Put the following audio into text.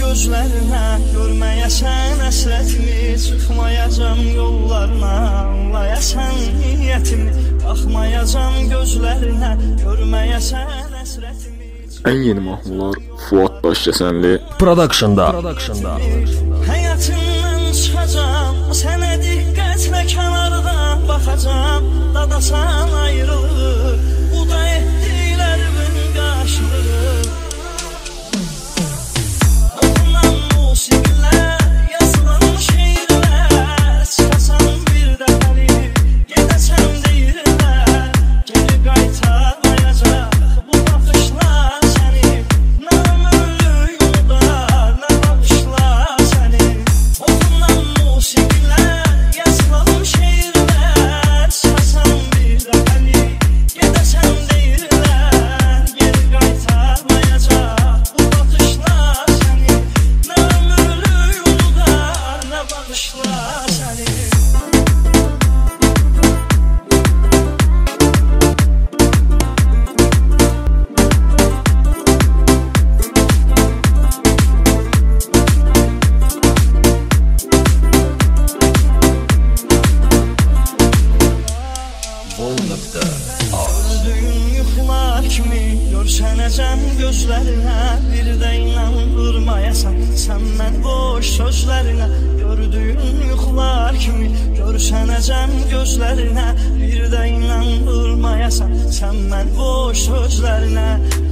gözlərinə, görməyəsən əsrətimi, çıxmayacam yollarına, anlayəsən niyyətimi, baxmayacam gözlərinə, görməyəsən əsrətimi. Ən yeni mahnılar Fuad Daşkəsənli Production'da. Həyatından çıxacam, sənə diqqətlə kənardan baxacam, dadasan ayrılır, bu da etdiklərimin qarşılığı. Oxunan musiqilər, yazılan şeirlər, çıxasan bir dəfəli, gedəsən deyirlər, geri qaytarmayacaq bu baxışlar səni, nə ömürlük yollar, nə baxışlar səni. Oxunan musiqilər, yazılan şeirlər, çıxasan bir dəfəli, gedəsən deyirlər, geri qaytarmayacaq bu baxışlar səni, nə ömürlük yollar, nə baxışlar səni. Gördüyün yuxular kimi görsənəcəm gözlərinə, bir də inandırmayasan sən mən boş sözlərinə. Gördüyün yuxular kimi görsənəcəm gözlərinə, bir də inandırmayasan sən mən boş sözlərinə.